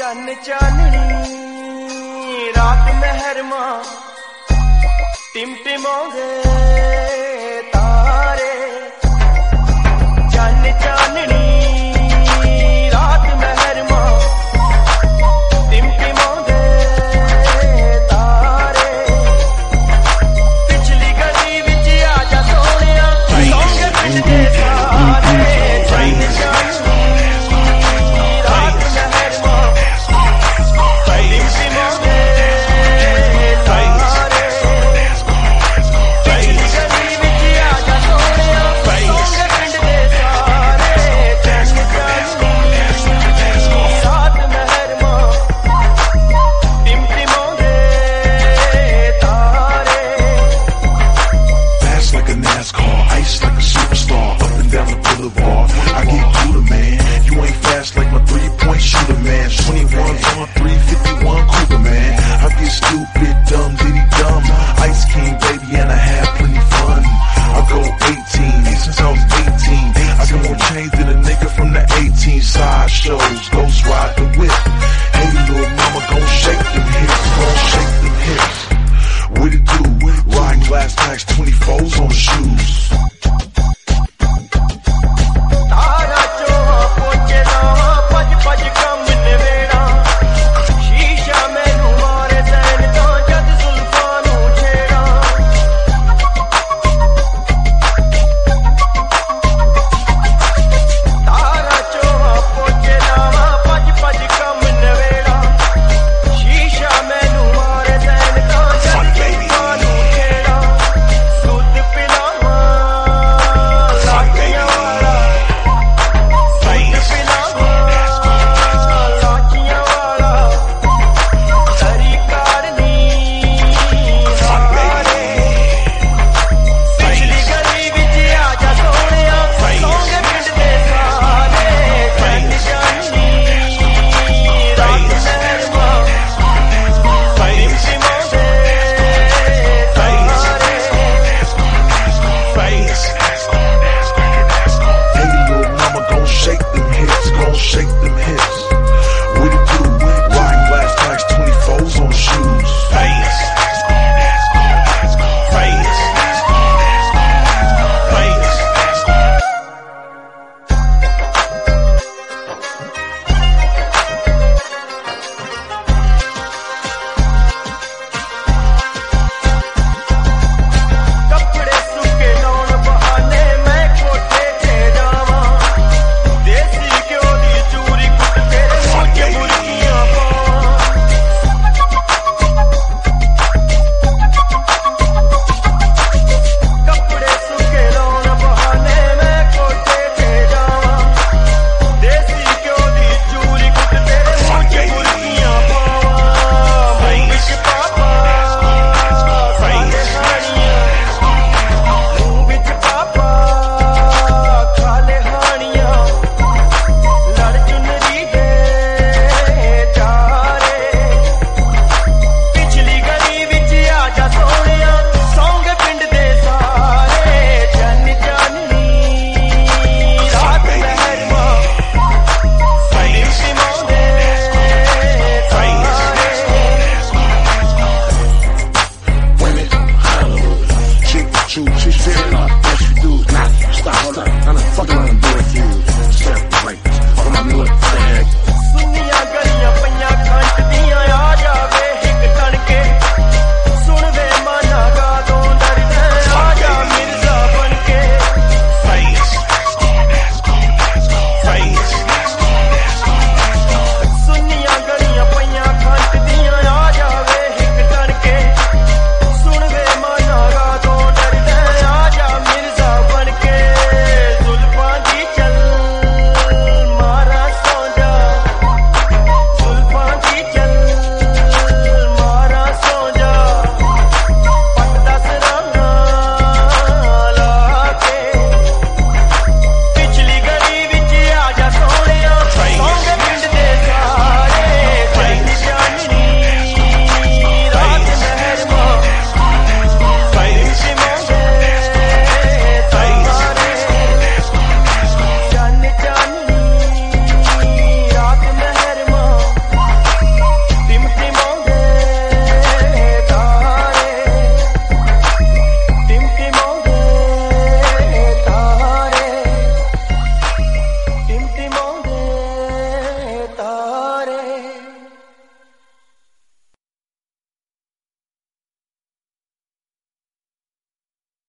चन्न चाननी रात मेहरमा टिमटिमाਉਂਦੇ तारे चन्न चाननी रात मेहरमा टिमटिमाਉਂਦੇ तारे पिछली गली विच आजा सोहणिया सौंगे पिंड दे सारे चन्न चाननी रात मेहरमा टिमटिमाਉਂਦੇ तारे पिछली गली विच आजा सोहणिया सौंगे पिंड दे सारे चन्न चाननी रात मेहरमा टिमटिमाਉਂਦੇ तारे Fast like a NASCAR, ice like a superstar, up and down the boulevard. I get cooler, man. You ain't fast like my 3-point shooter, man. 21s on 3